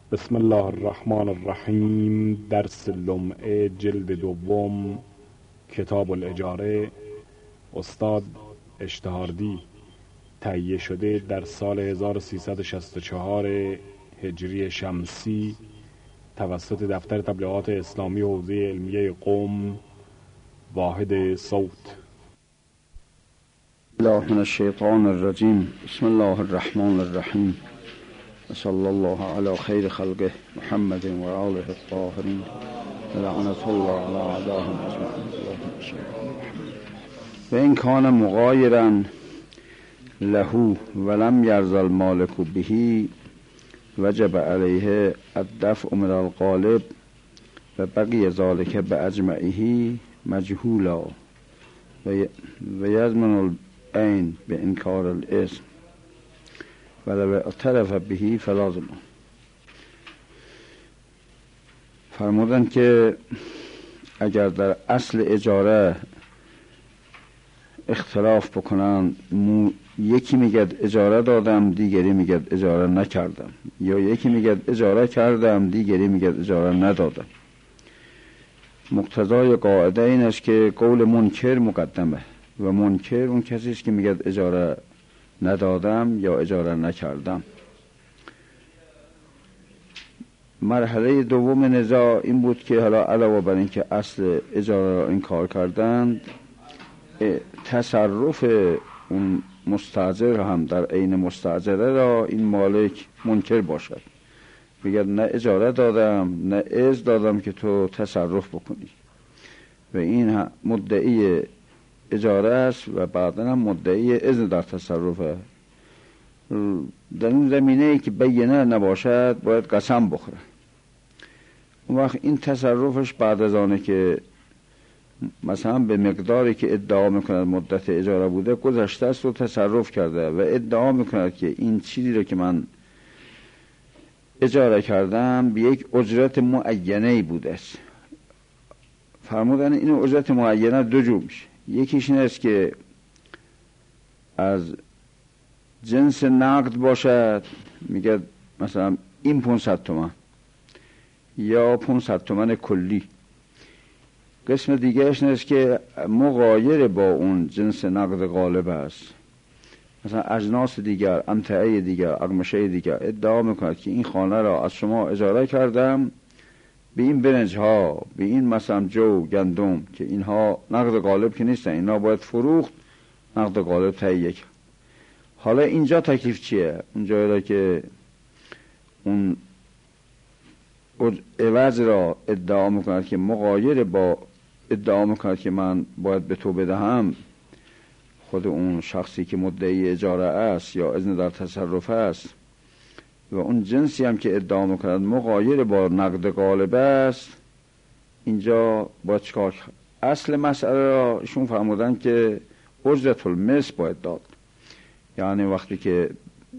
بسم الله الرحمن الرحیم. درس لمعه جلد دوم، کتاب الاجاره، استاد اشتهاردی، تهیه شده در سال 1364 هجری شمسی توسط دفتر تبلیغات اسلامی حوزه علمیه قم، واحد صوت. الله من الشیطان الرجیم. بسم الله الرحمن الرحیم. صلی الله علی خیر خلقه محمد و آله الطاهرین لعنت الله علی اعدائهم اجمعین. و این کان مغایرا له ولم یرض المالک به وجب علیه الدفع من الغالب و بقی ذلك باجمعه مجهولا و یضمن العین بانکار الاسم ولو اعترف به فلازم. فرمودن که اگر در اصل اجاره اختلاف بکنن، یکی میگه اجاره دادم، دیگری میگه اجاره نکردم، یا یکی میگه اجاره کردم، دیگری میگه اجاره ندادم، مقتضای قاعده این است که قول منکر مقدمه و منکر اون کسی است که میگه اجاره ندادم یا اجاره نکردم. مرحله دوم نزاع این بود که حالا علاوه بر این که اصل اجاره را انکار کردند، تصرف اون مستاجر هم در عین مستاجره را این مالک منکر باشد، بگه نه اجاره دادم نه اذن دادم که تو تصرف بکنی، و این مدعی اجاره است و بعدا هم مدعی اذن در تصرفه. در این زمینه ای که بینه نباشد باید قسم بخوره. اون وقت این تصرفش بعد از آنه که مثلا به مقداری که ادعا میکند مدت اجاره بوده گذشته است و تصرف کرده و ادعا میکند که این چیزی رو که من اجاره کردم به یک اجرت معینه بوده است. فرمودن این اجرت معینه دو جور میشه. یکیش این است که از جنس نقد باشد، میگه مثلا این 500 تومان یا 500 تومان کلی. قسم دیگرش این است که مغایر با اون جنس نقد غالب است، مثلا اجناس دیگر، امتعه دیگر، اقمشه دیگر ادعا میکند که این خانه را از شما اجاره کردم به این برنج ها، به این مثلا جو گندم که اینها نقد غالب که نیستن، اینها باید فروخت، نقد غالب تهیه کرد. حالا اینجا تکلیف چیه؟ اونجایی را که اون عوض را ادعا میکند که مغایر با ادعا میکند که من باید به تو بدهم، خود اون شخصی که مدعی اجاره است یا اذن در تصرف است، و اون جنسی هم که ادعا میکند مغایر با نقد غالب است، اینجا باید چکار کرد؟ اصل مسئله را ایشون فرمودن که اجرت المثل باید داد. یعنی وقتی که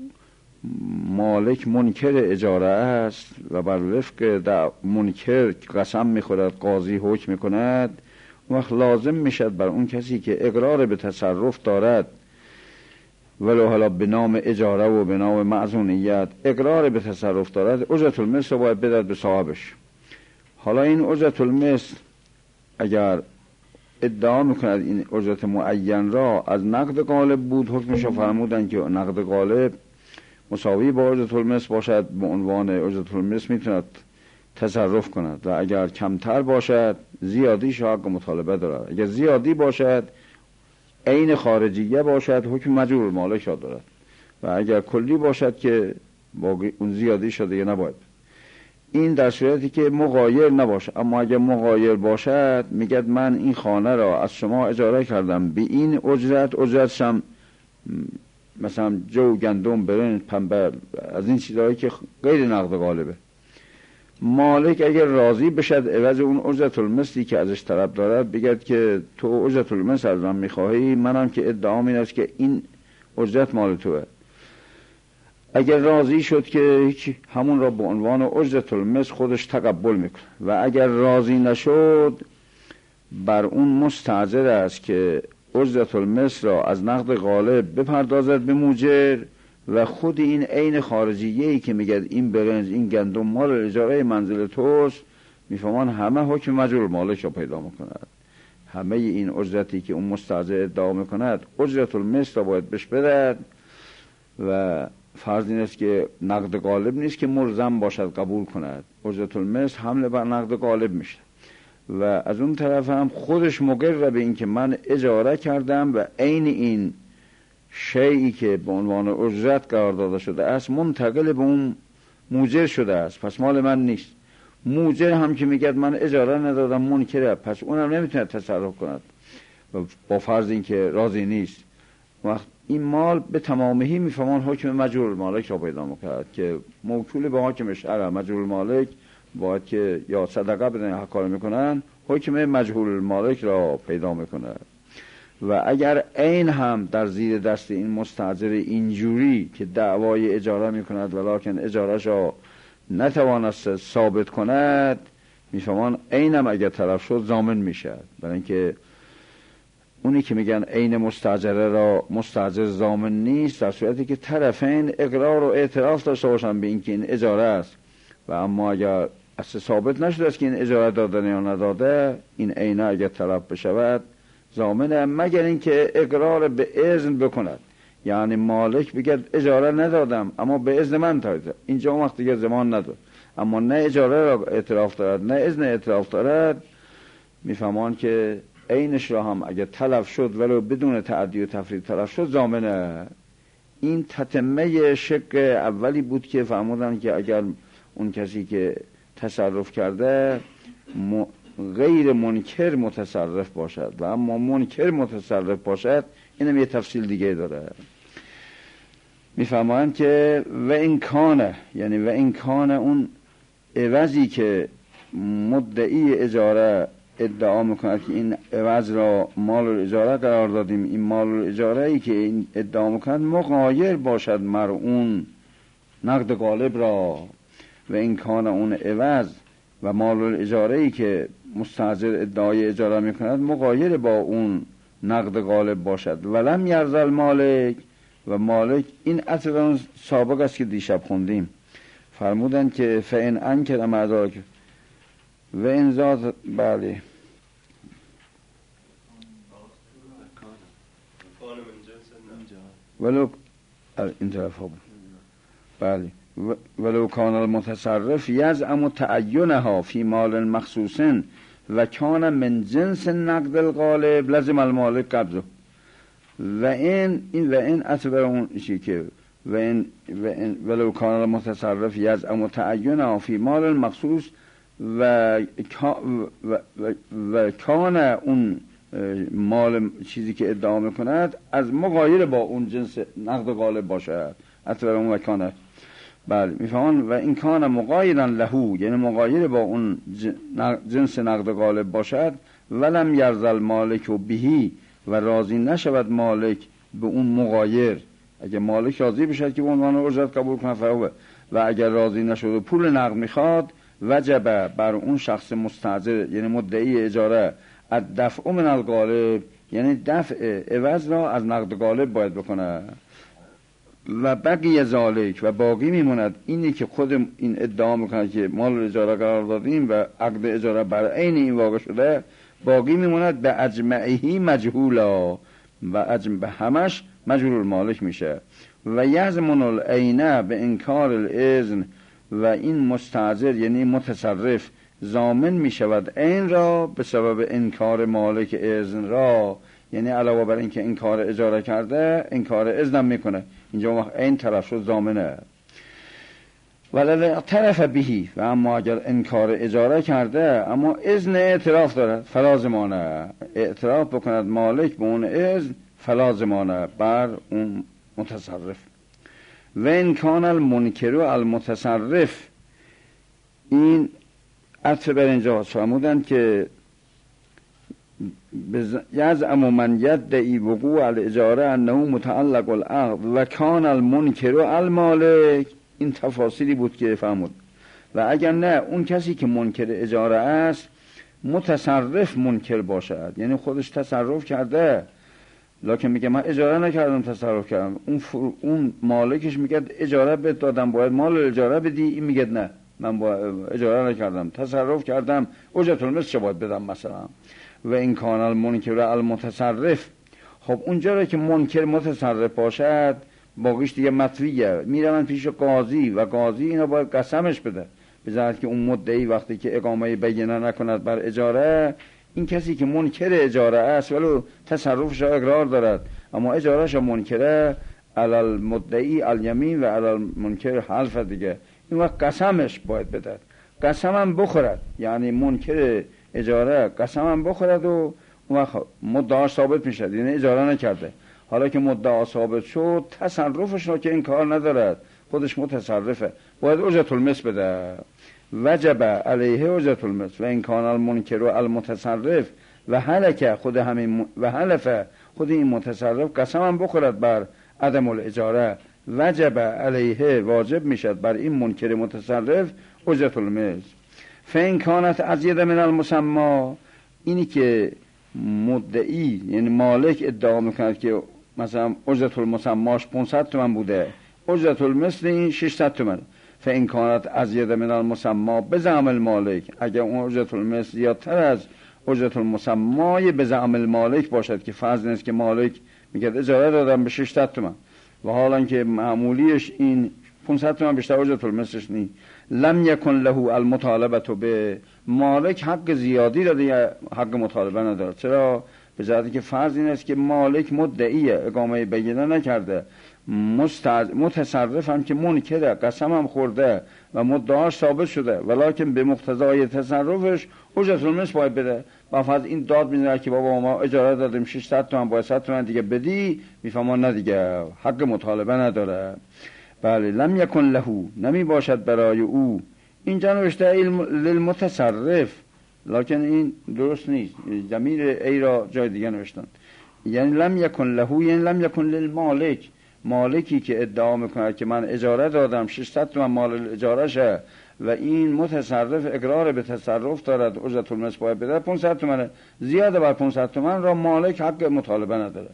مالک منکر اجاره است و بر وفق منکر قسم میخورد، قاضی حکم میکند، وقت لازم میشد بر اون کسی که اقرار به تصرف دارد ولو حالا به نام اجاره و به نام معزونیت اقرار به تصرف دارد، اجرت المثل باید بدهد به صاحبش. حالا این اجرت المثل اگر ادعا میکند این اجرت معین را از نقد غالب بود، حکمش را فرمودن که نقد غالب مساوی با اجرت المثل باشد، به عنوان اجرت المثل میتوند تصرف کند، و اگر کمتر باشد زیادیش حق مطالبه دارد. اگر زیادی باشد عین خارجیه باشد حکم مجبور مالک را دارد، و اگر کلی باشد که باقی اون زیادی شده یا نباید. این در صورتی که مغایر نباشه. اما اگر مغایر باشد میگه من این خانه را از شما اجاره کردم به این اجرتش هم مثلا جو گندم برنج پنبه از این چیزهایی که غیر نقد غالبه. مالک اگر راضی بشد عوض اون اجرت المثلی که ازش طلب دارد بگد که تو اجرت المثل از من میخواهی، منم که ادعام این است که این اجرت مال توه. اگر راضی شد که هیچ، همون را به عنوان اجرت المثل خودش تقبل میکنه. و اگر راضی نشد بر اون مستأجر است که اجرت المثل را از نقد غالب بپردازد به موجر و خود این عین خارجیه‌ای که میگه این برنج این گندم مال اجاره منزل توست، میفهمان همه حکم مجهول مالک را پیدا میکند. همه این اجرتی که اون مستاجر ادعا میکند اجرت المثل را باید بهش بدهد و فرض این است که نقد غالب نیست که ملزم باشد قبول کند، اجرت المثل حمله بر نقد غالب میشه. و از اون طرف هم خودش مقر به این که من اجاره کردم و عین این شیئی که به عنوان اجرت قرار داده شده است منتقل به اون موجر شده است، پس مال من نیست. موجر هم که میگه من اجاره ندادم منکره، پس اونم نمیتونه تصرف کند با فرض این که راضی نیست. وقت این مال به تمامهی میفهمان حکم مجهول مالک را پیدا میکرد که موکول به حاکم شرع مجهول مالک باید که یا صدقه بدن یا کار میکنن حکم مجهول مالک را پیدا میکند. و اگر عین هم در زیر دست این مستاجر اینجوری که دعوای اجاره میکند ولکن اجارهش را نتوانست ثابت کند، میفهمان عینم اگر طرف شد ضامن میشد. برای اینکه اونی که میگن عین مستاجره را مستاجر ضامن نیست در صورتی که طرفین اقرار و اعتراف داشته باشن به اینکه این اجاره است و اما اگر اصلا ثابت نشده است که این اجاره دادن یا نداده، این عینه اگر طرف بشود ضامنه، مگر اینکه اقرار به اذن بکند. یعنی مالک بگه اجاره ندادم اما به اذن من داده، اینجا اون وقت دیگه زمان نداد، اما نه اجاره را اعتراف دارد نه اذن اعتراف دارد، میفهمان که عینش را هم اگر تلف شد ولو بدون تعدی و تفرید تلف شد ضامنه. این تتمه شق اولی بود که فهمودن که اگر اون کسی که تصرف کرده غیر منکر متصرف باشد و اما منکر متصرف باشد، اینم یه تفصیل دیگه داره. میفهمند که و این کانه، یعنی و این کانه اون عوضی که مدعی اجاره ادعا میکند که این عوض را مال الاجاره قرار دادیم، این مال الاجاره ای که این ادعا میکند مغایر باشد مرعون نقد غالب را، و این کانه اون عوض و مال الاجاره ای که مستاجر ادعای اجاره میکند مغایر با اون نقد غالب باشد. ولم یرزل مالک، و مالک این اصلا سابق است که دیشب خوندیم، فرمودن که فإن انکر مذاک و این ذات بله ولو این طرف ها بله ولو کان المتصرف یزعم تعینها فی مال مخصوص و کان من جنس نقد الغالب لزم المالک قبضه. و این اعتبار اون چیزی که و این ولو کان المتصرف یزعم تعینها فی مال مخصوص و کان اون مال چیزی که ادعا میکند از مغایر با اون جنس نقد غالب باشد، اعتبار اون و کانه بله میفهمن. و این کان مغایرا لهو، یعنی مغایر با اون جنس نقد غالب باشد. ولم یرزل مالک و بهی، و راضی نشود مالک به اون مغایر. اگر مالک راضی بشد که به عنوان اجرت قبول کنه فهوه، و اگر راضی نشد و پول نقد میخواد وجب بر اون شخص مستاجر یعنی مدعی اجاره الدفع من الغالب، یعنی دفع عوض را از نقد غالب باید بکنه. و بقیه ذالک، و باقی میموند اینی که خود این ادعا میکنه که مال اجاره قرار دادیم و عقد اجاره بر عین این واقع شده، باقی میموند به اجمعهی مجهولا، و به همش مجهول مالک میشه. و یضمن العینه به انکار الاذن، و این مستاجر یعنی متصرف ضامن میشود عین را به سبب انکار مالک اذن را، یعنی علاوه بر اینکه انکار اجاره کرده انکار اذن میکنه، اینجا وقت عین طرف شد ضامنه. ولذا طرف بهی، و اما اگر انکار اجاره کرده اما اذن اعتراف دارد فلازمانه، اعتراف بکند مالک به اون اذن فلازمانه بر اون متصرف. و ان کان المنکر و المتصرف، این عطف بر اینجا فرمودند که یزعم من یدعی وقوع الاجاره انه متعلق العقد و کان المنکر و المالک، این تفاصیلی بود که فرمود. و اگر نه اون کسی که منکر اجاره است متصرف منکر باشد، یعنی خودش تصرف کرده لکن میگه من اجاره نکردم تصرف کردم. اون مالکش میگه اجاره بهت دادم باید مال اجاره بدی، این میگه نه من اجاره نکردم تصرف کردم، اجرت المثل چه باید بدم مثلا. و این کان المنکر المتصرف، خب اونجا رو که منکر متصرف باشد باقیش دیگه مطویه، میره من پیش قاضی و قاضی اینا باید قسمش بده، بذارد که اون مدعی وقتی که اقامه بینه نکند بر اجاره، این کسی که منکر اجاره است ولو تصرفش را اقرار دارد اما اجارهش منکره، علی المدعی الیمین و علی المنکر حلف دیگه، این وقت قسمش باید بدهد، قسمم بخورد، یعنی منکر اجاره قسمم بخورد و اون وقت مدعا ثابت میشد، یعنی اجاره نکرده. حالا که مدعا ثابت شد تصرفش را که این کار ندارد، خودش متصرفه، باید اجرت المثل بده. وجب علیه اجرت المثل و این کان المنکر المتصرف و هلک خود همین و حلف خود این متصرف قسمم بخورد بر عدم الاجاره، وجب علیه واجب میشد بر این منکر متصرف اجرت المثل. فین کانت ازید من المسما، اینی که مدعی یعنی مالک ادعا میکند که مثلا اجرت المسماش 500 تومن بوده، اجرت المثل این 600 تومن، فین کانت ازید من المسما بزعم المالک، اگر اون اجرت المثل زیادتر از اجرت المسمای بزعم المالک باشد که فرض نیست که مالک میگه اجاره دادم به 600 تومن و حالا که معمولیش این 500 تومن بیشتر اجرت المثلش نیست، لم یکن له المطالبه به، مالک حق زیادی را دیگه حق مطالبه نداره. چرا؟ به جهتی که فرض این است که مالک مدعیه اقامه بینه نکرده، متصرف هم که منکره قسم هم خورده و مدعاش ثابت شده، ولکن به مقتضای تصرفش اجرت المثل باید بده. و فرض این داد میزنه که بابا ما اجاره دادیم 600 تومن باید 100 تومن دیگه بدی، میفهمان نه دیگه حق مطالبه نداره. بله لم یکن له، نمی باشد برای او، اینجا نوشته للمتصرف لکن این درست نیست، ضمیر ای را جای دیگه نوشتن، یعنی لم یکن له یعنی لم یکن للمالک، مالکی که ادعا میکنه که من اجاره دادم 600 تومن مال اجارهشه و این متصرف اقرار به تصرف دارد اجرت المثل باید بده 500 تومن، زیاده بر 500 تومن را مالک حق مطالبه نداره.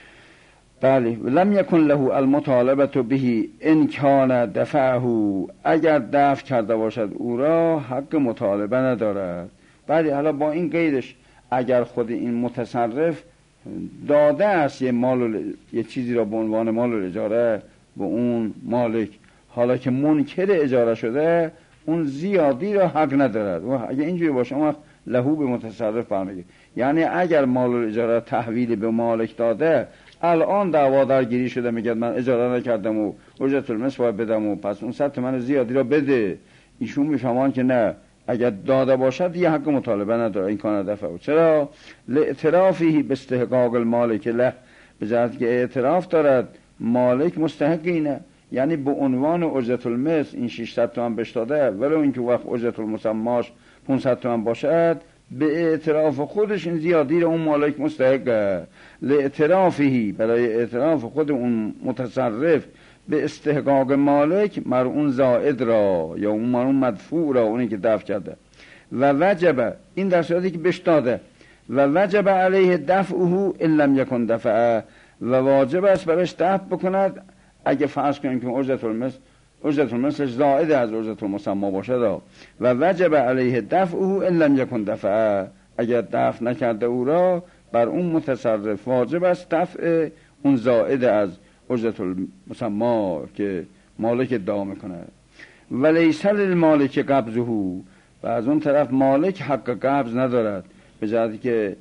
بله لم یکن له المطالبه به ان کان دفعه، اگر دفع کرده باشد او را حق مطالبه ندارد. بله حالا با این قیدش اگر خود این متصرف داده است یه چیزی را به عنوان مال اجاره به اون مالک، حالا که منکر اجاره شده اون زیادی را حق ندارد، و اگر اینجوری باشه اون لهو به متصرف برمیگه. یعنی اگر مال اجاره تحویل به مالک داده الان دعوا درگیری شده میگه من اجاره نکردم و اجرت المثل باید بدم و پس اون 100 تومن زیادی را بده، ایشون میفهمان که نه اگر داده باشد یه حق مطالبه نداره این کار دفعه. چرا؟ لاعترافی به استحقاق المالک له، به جهت که اعتراف دارد مالک مستحق اینه، یعنی به عنوان اجرت المثل این 600 تومن بهش داده ولو اینکه وقت اجرت المسماش 500 تومن باشد، به اعتراف خودش این زیادی رو اون مالک مستحقه. لاعترافی برای اعتراف خود اون متصرف به استحقاق مالک مر اون زائد را یا اون مر اون مدفوع را اونی که دفع کرده، و وجب این در صورتی که بهش داده، و وجب علیه دفعه ان لم یکن دفعه، و واجب است برش دفع بکند اگه فرض کنیم که اجرت المثلش زائد از اجرت المسما باشد، و وجب علیه دفعه ان لم یکن دفعه، اگر دفع نکرده او را بر اون متصرف واجب است دفع اون زائد از اجرت المسما که مالک ادعا میکنه. ولیس للمالک قبضه، و از اون طرف مالک حق قبض ندارد، به جهتی که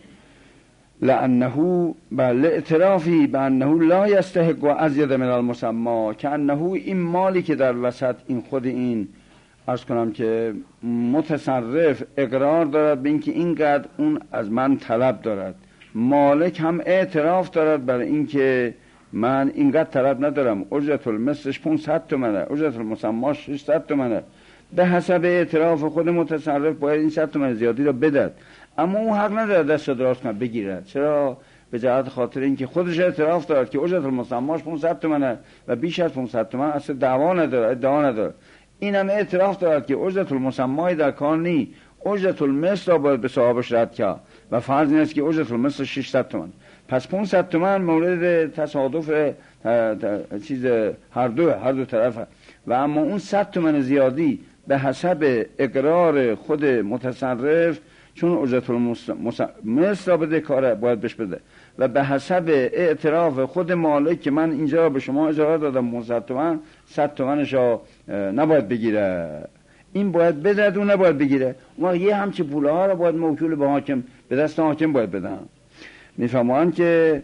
لانه بل اعترافی بانه لا یستحق ازید من المسما، که انه این مالی که در وسط این خود این عرض کنم که متصرف اقرار دارد به اینکه اینقدر اون از من طلب دارد، مالک هم اعتراف دارد برای اینکه من اینقدر طلب ندارم، اجرت المثلش 500 تومنه اجرت المسماش 600 تومنه، به حسب اعتراف خود متصرف باید این 100 تومن زیادی رو بدهد، اما اون حق نداره دست دراز کنه بگیرد. چرا؟ به جهت خاطر اینکه خودش اعتراف دارد که اجرت المسماش 500 تومنه و بیش از 500 تومن اصلا دعوا نداره ادعا نداره، اینم اعتراف دارد که اجرت المسمای در کار نی، اجرت المثل را باید به صاحبش رد کرد و فرض این است که اجرت المثل 600 تومن، پس 500 تومن مورد تصادف چیز هر دو طرف و اما اون 100 تومن زیادی به حسب اقرار خود متصرف، چون اجرت المثل را بده کاره باید بهش بده و به حسب اعتراف خود مالک که من اینجا به شما اجاره دادم 500 تومن، 100 تومنش را نباید بگیره، این باید بده، اون نباید بگیره. اون یه همچی پوله ها را باید موکول به حاکم، به دست حاکم باید بدن. میفهمون که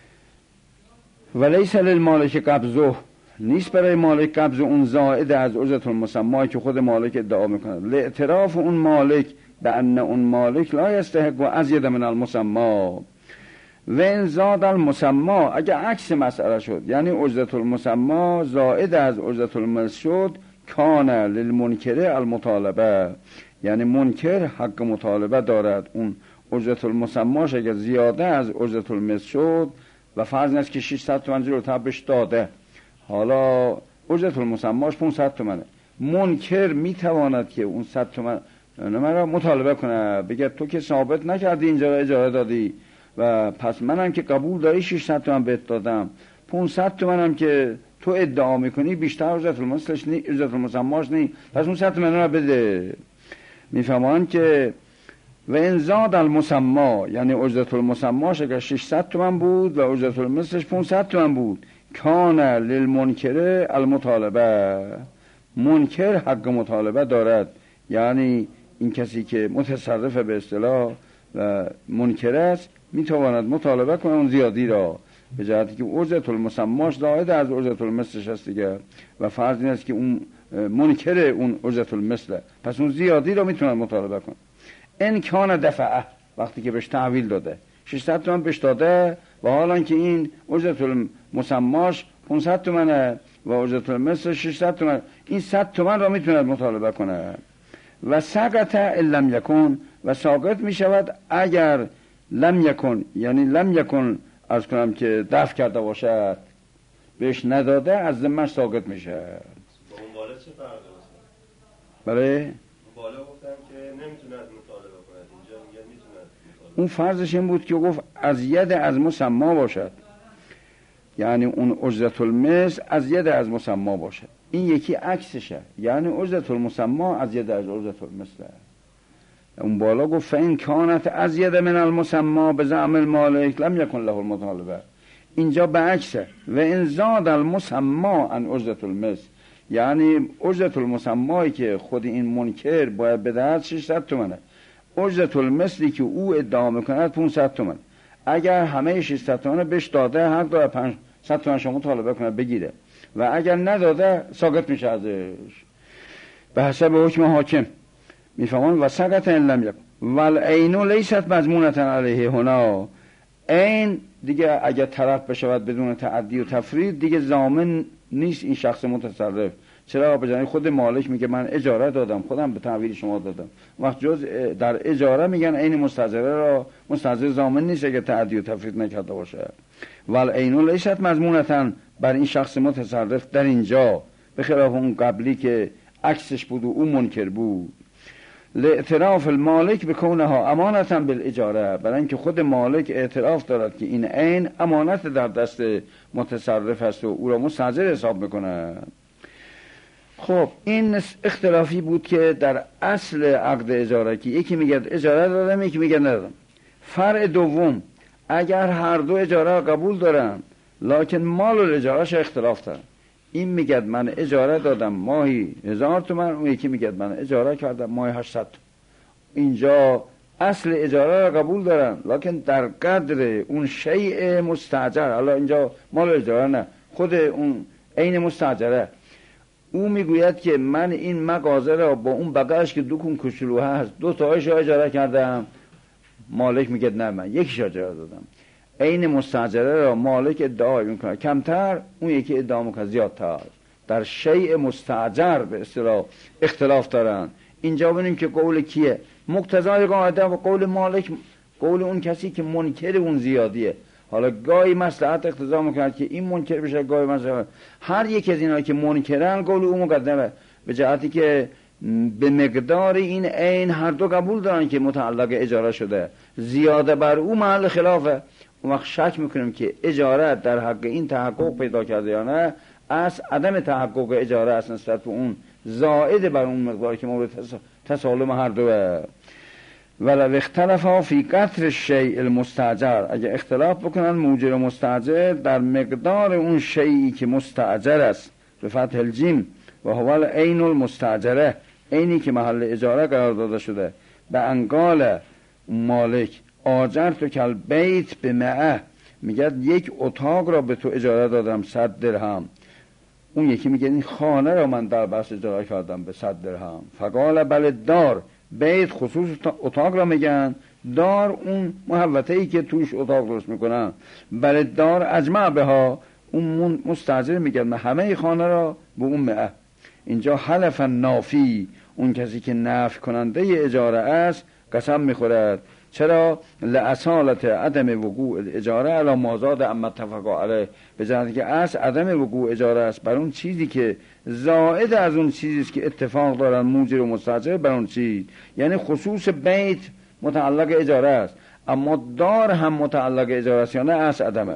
ولیس للمالک قبضه، نیست برای مالک قبض اون زائد از اجرت المسمى که خود مالک ادعا میکنه، لاعتراف اون مالک به ان اون مالک لا یستحق و ازید من المسمى و ان زاد المسمى. اگه عکس مسئله شد، یعنی اجرت المسمى زائد از اجرت المثل شد، کان للمنکر المطالبه، یعنی منکر حق مطالبه دارد. اون اجرت المسماش اگه زیاده از اجرت المثل شد و فرض است که 600 تومن جلوتر بهش داده، حالا اجرت المسماش 500 تومنه، منکر میتواند که اون 100 تومن مرا مطالبه کنه، بگه تو که ثابت نکردی اینجا اجاره دادی و پس منم که قبول داری 600 تومن بهت دادم، 500 تومنم که تو ادعا میکنی بیشتر اجرت المثلش نی، اجرت المسماش نی، پس اون 100 تومن رو بده. میفهمان که و ان زاد المسمى، یعنی اجرت المسماش اگر 600 تومن بود و اجرت المثلش 500 تومن بود، کان للمنکر المطالبه، منکر حق مطالبه دارد، یعنی این کسی که متصرف به اصطلاح و منکر است میتواند مطالبه کنه اون زیادی را، به جهتی که اجرت المسماش زائد از اجرت المثلش است دیگه و فرض این است که اون منکر اون اجرت المثل، پس اون زیادی را میتونه مطالبه کنه. این کان دفعه، وقتی که بهش تحویل داده 600 تومن بهش داده و حالا که این اجرت المسماش 500 تومنه و اجرت المثل 600 تومن، این 100 تومن را میتونه مطالبه کنه. و سقط ان لم یکن، و ساقط میشود اگر لم یکن، یعنی لم یکن عرض کنم که دفع کرده باشد، بهش نداده، از ذمه‌اش ساقط میشه. با اون بالا چه فرقی است؟ برای بالا گفتم که نمیتونه از مطالبه کنه، اینجا میگه میتونه مطالبه. اون فرضش این بود که گفت از ید از مسما باشد، یعنی اون اجرت المثل از ید از مسما باشد. این یکی عکسشه، یعنی اجرت المسما از ید از اجرت المثل. اون بالا گفت فین کانت از ید من المسما به زعم المالک لم یکن له المطالبه، اینجا به عکسه. و ان زاد المسما عن اجرت المثل، یعنی اجرت المسمایی که خود این منکر باید بدهد 600 تومنه، اجرت المثلی که او ادعا میکند 500 تومن، اگر همه 600 تومن بهش داده، حق داره 500 تومن شما مطالبه کنه بگیره و اگر نداده ساقط میشه ازش به حسب حکم حاکم. میفهمون و سقط ان لم یکن والعین لیست مضمونة علیه هنا، عین دیگه اگر طرف بشود بدون تعدی و تفرید دیگه ضامن نیست این شخص متصرف. چرا؟ بجای خود مالک میگه من اجاره دادم، خودم به تحویل شما دادم، وقت جز در اجاره میگن عین مستاجره را مستاجر ضامن نیست اگه تعدی و تفرید نکرده باشه. والعین لیست مضمونة بر این شخص متصرف در اینجا، به خلاف اون قبلی که عکسش بود و اون منکر بود. لاعتراف المالک بکونها امانتا بالاجاره، برای اینکه خود مالک اعتراف دارد که این عین امانت در دست متصرف است و او را مستاجر حساب میکنه. خب این اختلافی بود که در اصل عقد اجاره که یکی میگه اجاره دادم، یکی میگه ندادم. فرع دوم، اگر هر دو اجاره قبول دارن لکن مال و اجارهش اختلاف دارن، این میگه من اجاره دادم ماهی 1000 تومان، اون یکی میگه من اجاره کردم ماهی 800 تومان. اینجا اصل اجاره را قبول دارن لکن در قدر اون شیء مستاجر، حالا اینجا مال اجاره نه، خود اون عین مستاجره، او میگوید که من این مغازه را با اون بقاش که دکون کوچولو هست 2 تاش اجاره کردم، مالک میگه نه من یکیش اجاره دادم. عین مستاجره را مالک ادعا میکنه کمتر، اون یکی ادعا میکنه زیادتر. در شیء مستاجر به اصطلاح اختلاف دارن. اینجا ببینیم که قول کیه؟ مقتضای قاعده و قول مالک، قول اون کسی که منکر اون زیادیه. حالا گاهی مصلحت اقتضا میکنه که این منکر بشه، گاهی مصلحت، هر یک از اینا که منکرن قول اون مقدمه، به جهتی که به مقدار این عین هر دو قبول دارن که متعلق اجاره شده، زیاده بر او محل خلافه. اون وقت شک میکنیم که اجاره در حق این تحقق پیدا کرده یا نه. از عدم تحقق اجاره است نسبت به اون زائد بر اون مقداری که مورد تسالم هر دوه. ولو اختلفا فی قدر الشیء المستاجر، اگه اختلاف بکنن موجر و مستاجر در مقدار اون شیئی که مستاجر است به فتح الجیم و هو العین المستاجره، عینی که محل اجاره قرار داده شده، به انقال مالک آجرت کل بیت به معه، میگه یک اتاق را به تو اجاره دادم 100 درهم، اون یکی میگه این خانه را من در بس اجاره کردم به 100 درهم. فقال بله دار، بیت خصوص اتاق را میگن، دار اون محوطه ای که توش اتاق درست میکنن. بله دار اجمع بها، اون مستاجر میگه من همه خانه را به اون معه. اینجا حلف نافی، اون کسی که نفی کننده اجاره است قسم میخورد. چرا؟ لأصالت عدم وقوع اجاره علی ما زاد اما اتفق علیه، به جهتی که اصل عدم وقوع اجاره است بر اون چیزی که زائد از اون چیزی است که اتفاق دارن موجر و مستاجر بر اون چیز. یعنی خصوص بیت متعلق اجاره است، اما دار هم متعلق اجاره است، یعنی اصل عدمه.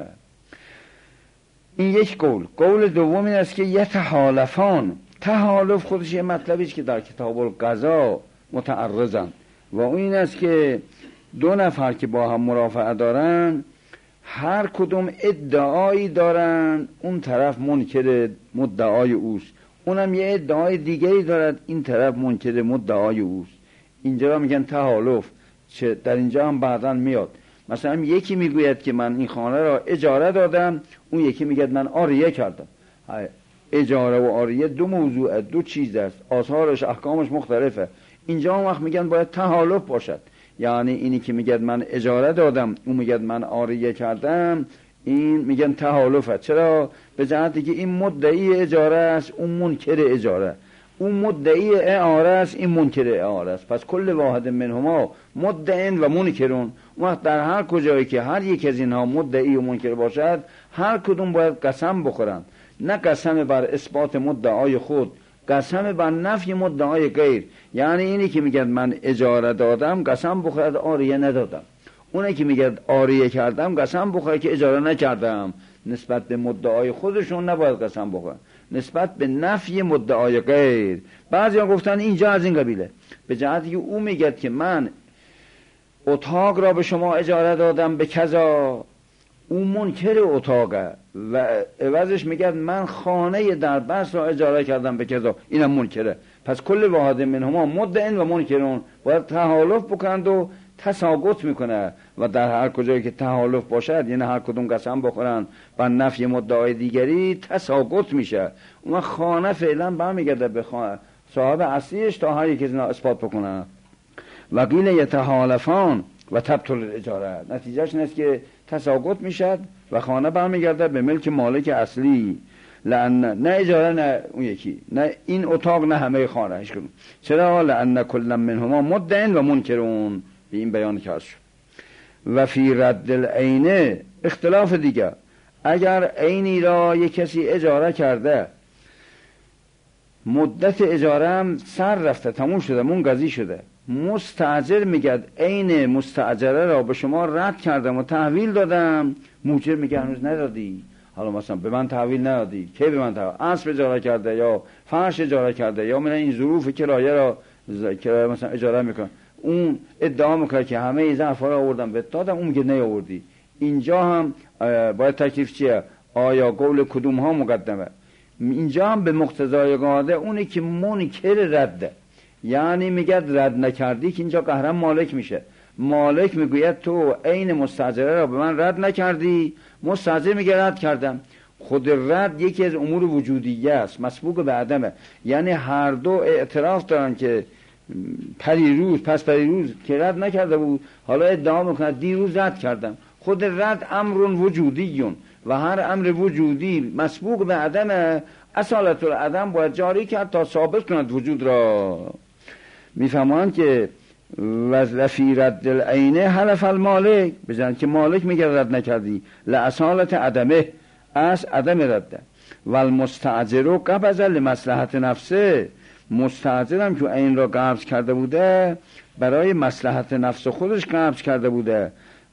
این یک قول. قول دوم این است که یتحالفان، تحالف خودش یه مطلبی است که در کتاب القضا متعرضن و اون این است که دو نفر که با هم مرافعه دارن هر کدوم ادعایی دارن، اون طرف منکر مدعای اوست، اونم یه ادعای دیگری دارد، این طرف منکر مدعای اوست. اینجا را میگن تحالف. چه در اینجا هم بعداً میاد، مثلا یکی میگوید که من این خانه را اجاره دادم، اون یکی میگه من آریه کردم. اجاره و آریه دو موضوع، دو چیز است، آثارش احکامش مختلفه. اینجا هم وقت میگن باید تحالف باشد، یعنی اینی که میگه من اجاره دادم، اون میگه من آریه کردم، این میگن تحالفه. چرا؟ به جهتی که این مدعی اجاره است، اون منکر اجاره، اون مدعی اعاره است، این منکر اعاره است. پس کل واحد منهما مدعین و منکرون. وقت در هر کجایی که هر یک از اینها مدعی و منکر باشد، هر کدوم باید قسم بخورند، نه قسم بر اثبات مدعای خود، قسم بر نفی مدعای غیر. یعنی اینی که میگه من اجاره دادم قسم بخورد آریه ندادم، اونی که میگه آریه کردم قسم بخورد که اجاره نکردم. نسبت به مدعای خودشون نباید قسم بخورد، نسبت به نفی مدعای غیر. بعضی ها گفتن اینجا از این قبیله، به جهتی که او میگه که من اتاق را به شما اجاره دادم به کذا، اون منکر اتاقه و عوضش میگه من خانه در بس را اجاره کردم به کذا، اینم منکره. پس کل واحد منهما مدعین و منکرون باید تحالف بکنند و تساقط میکنه. و در هر کجایی که تحالف باشد، یعنی هر کدوم قسم بخورن بر نفی مدعای دیگری، تساقط میشه. اون خانه فعلا برمیگرده به صاحب اصلیش تا هر یک از اینا اثبات بکنه. و قیل یتحالفان و تبطل الاجاره، نتیجهش این است که تساقط میشد و خانه برمیگرده به ملک مالک اصلی. نه اجاره، نه اون یکی، نه این اتاق، نه همه خانه هیچ کدوم. چرا؟ لأن کل منهما مدعین و منکرون، به این بیان که شد. و فی رد العین اختلاف دیگر، اگر عینی را یک کسی اجاره کرده، مدت اجاره هم سر رفته، تموم شده، منقضی شده، مستاجر میگه عین مستاجره را به شما رد کردم و تحویل دادم، موجر میگه هنوز ندادی. حالا مثلا به من تحویل ندادی، کی به من تحویل؟ اسب اجاره کرده یا فرش اجاره کرده یا من این ظروف کرایه را کرایه مثلا اجاره میکنه، اون ادعا میکنه که همه ظرفا را آوردم بهت دادم، اون میگه نیاوردی. اینجا هم باید تکلیف چیه؟ آیا قول کدوم ها مقدمه؟ اینجا هم به مقتضای قاعده اونی که منکر رده، یعنی میگه رد نکردی، که اینجا قهرم مالک میشه. مالک میگوید تو عین مستاجره را به من رد نکردی، مستاجر میگه رد کردم. خود رد یکی از امور وجودیه است، مسبوق به عدمه. یعنی هر دو اعتراف دارن که پس پریروز که رد نکرده بود، حالا ادعا میکنه دیروز رد کردم. خود رد امر وجودیون و هر امر وجودی مسبوق به عدمه، اصالت العدم باید جاری کرد تا ثابت کند وجود را. میفهمند که وفی رد العین حلف المالک، بزن که مالک میگه رد نکردی، لأصالت عدمه، از عدم رده. والمستاجر قبض لمصلحت نفسه، مستاجرم که این را قبض کرده بوده برای مصلحت نفس خودش قبض کرده بوده.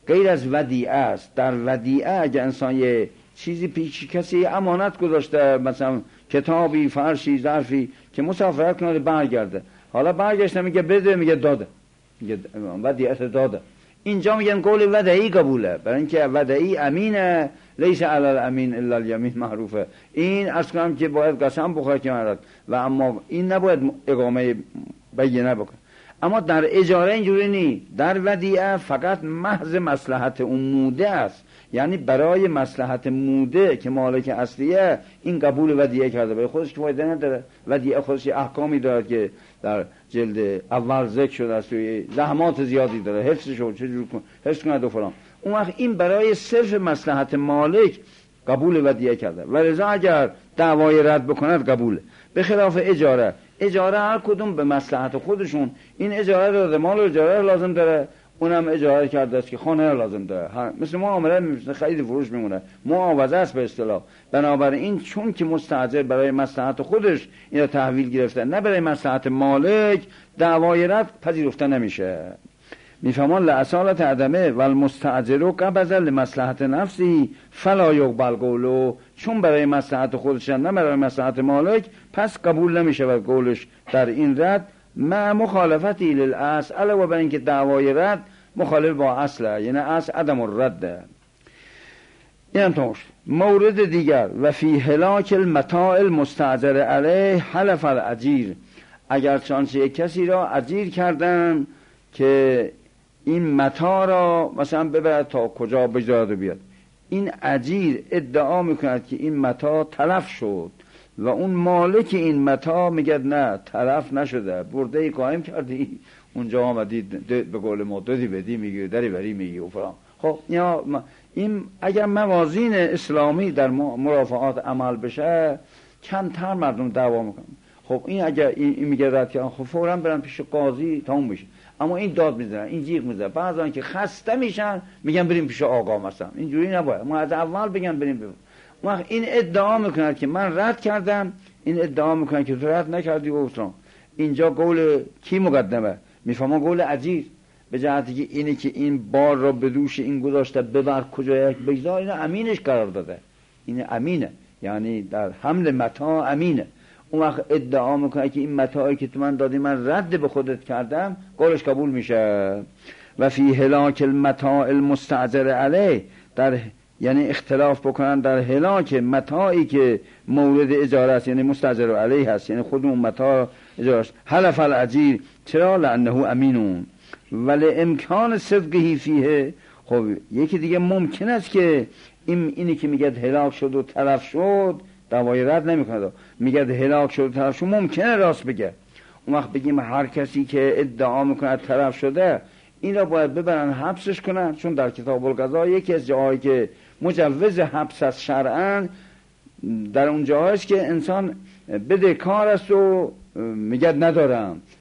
غیر از ودیعه است. در ودیعه اگه انسان یه چیزی پیش کسی امانت گذاشته، مثلا کتابی، فرشی، ظرفی، که مسافرت کنه برگرده، حالا برگشته میگه بده، میگه داده، میگه ودیعت داده. اینجا میگن قول ودعی قبوله، برای اینکه ودعی امینه، لیس علی الامین الا الیمین معروفه. این عرض کنم که باید قسم بخوره که مرد، و اما این نباید اقامه بینه بکنه. اما در اجاره اینجوری نی، در ودیعه فقط محض مصلحت اون موده است، یعنی برای مصلحت موده که مالک اصلیه این قبول ودیعه کرده، برای خودش که فایده نداره. ودیعه خودش احکامی داره که در جلد اول ذکر شده است، زحمات زیادی داره، حفظش رو چجور کن، حفظ کند و فلان. اون وقت این برای صرف مصلحت مالک قبول ودیعه کرده، و لذا اگر دعوای رد بکند قبوله. به خلاف اجاره هر کدوم به مصلحت خودشون، این اجاره داده، مال اجاره لازم داره، اونم اجاره کرده است که خانه لازم داره، مثل معامله مثل خرید فروش میمونه، معاوضه است به اصطلاح. بنابراین چون که مستاجر برای مصلحت خودش اینو تحویل گرفته، نه برای مصلحت مالک، دعوای رد پذیرفته نمیشه. میفهمان لأصالت عدمه و المستاجر قبض لمصلحت نفسی فلا یقبل قوله، چون برای مصلحت خودش نه برای مصلحت مالک، پس قبول نمیشه و قولش در این رد مع مخالفتی للاصل، علاوه بر اینکه دعوای رد مخالف با اصله، یعنی اصل عدم الرد. این توش مورد دیگر، و فی هلاک المتاع المستاجر علیه حلف الاجیر، اگر چانچه یک کسی را اجیر کردن که این متاع را مثلا ببرد تا کجا بجارد و بیاد، این اجیر ادعا میکند که این متاع تلف شد و اون مالک این متاع میگه نه تلف نشده، برده ای قائم کردی اونجا آمدی به قول ما دادی بدی میگی دری بری میگی و فلان. خب این اگر موازین اسلامی در مرافعات عمل بشه کمتر مردم دعوا میکنن. خب این اگر این میگه رد کردن، خب فوراً برن پیش قاضی تموم بشه. اما این داد میزنن، این جیغ میزنن، بعضن که خسته میشن میگن بریم پیش آقا مثلا. اینجوری نباید، ما از اول بگن بریم. وقت این ادعا میکنن که من رد کردم، این ادعا میکنن که تو رد نکردی و اصلا. اینجا قول کی مقدمه؟ میفهمن قول اجیر، به جهتی که اینی که این بار را به دوش این گذاشته ببر کجا یک بگذار، این امینش قرار داده، این امینه، یعنی در حمل متاع امینه. اون وقت ادعا میکنه که این متاعی که تو من دادی من رد به خودت کردم، قولش قبول میشه. و فی هلاک المتاع المستاجر علیه، در یعنی اختلاف بکنن در هلاک متاعی که مورد اجاره است، یعنی مستاجر علیه هست، یعنی خود اون متاع اجاره است. حلف الاجیر، چرا؟ لانه امینون ولی امکان صدقه فیه. خب یکی دیگه ممکن است که اینی که میگه هلاک شد و تلف شد دعوای رد نمیکنه، میگه هلاک شد و تلف شد، ممکنه راست بگه. اون وقت بگیم هر کسی که ادعا میکنه تلف شده این را باید ببرن حبسش کنن، چون در کتاب القضا یکی از جاهایی که مجوز حبس از شرعاً در اون جاهایست که انسان بده کار است و میگه ندارم،